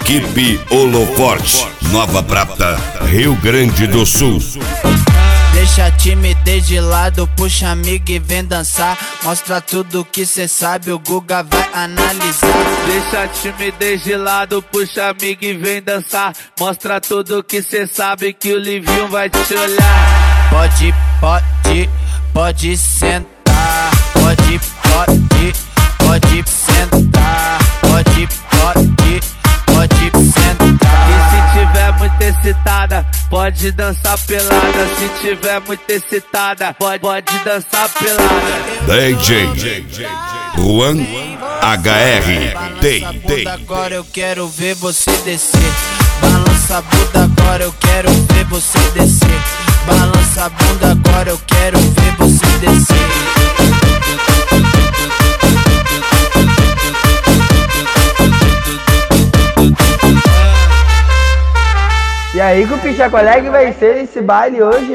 Equipe Holoforte, Nova Prata, Rio Grande do Sul. Deixa a timidez de lado, puxa amigo e vem dançar. Mostra tudo que cê sabe, o Guga vai analisar. Deixa a timidez de lado, puxa amigo e vem dançar. Mostra tudo que cê sabe, que o Livinho vai te olhar. Pode sentar. Pode sentar. Pode sentar. E se tiver muito excitada, pode dançar pelada. Se tiver muito excitada, pode dançar pelada. DJ Juan HR Day. Agora eu quero ver você descer. Balança a bunda, agora eu quero ver você descer. Balança a bunda, agora eu quero ver você descer. E aí, Cupicha, qual é que vai ser esse baile hoje?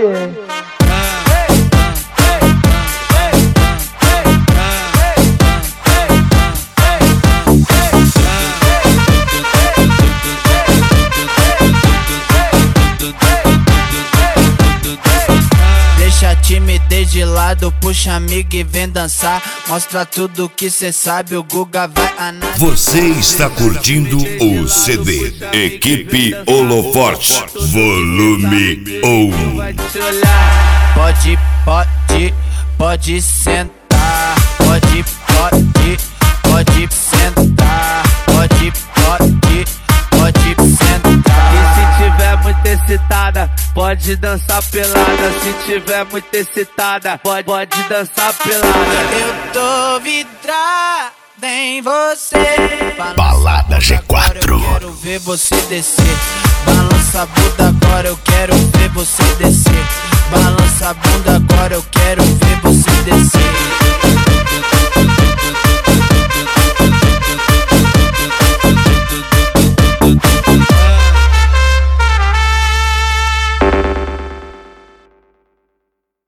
Deixa a timidez de lado, puxa amigo e vem dançar. Mostra tudo que cê sabe, o Guga vai analisar. Você está curtindo o CD Equipe Holoforte, volume 1. Vai te olhar. Pode sentar. Pode sentar. Pode sentar. E se tiver muito excitada, pode dançar pelada. Se tiver muito excitada, pode dançar pelada. Eu tô vidrada em você. Balada G4. Agora eu quero ver você descer. Balança a bunda, agora eu quero ver você descer. Balança a bunda, agora eu quero ver você descer.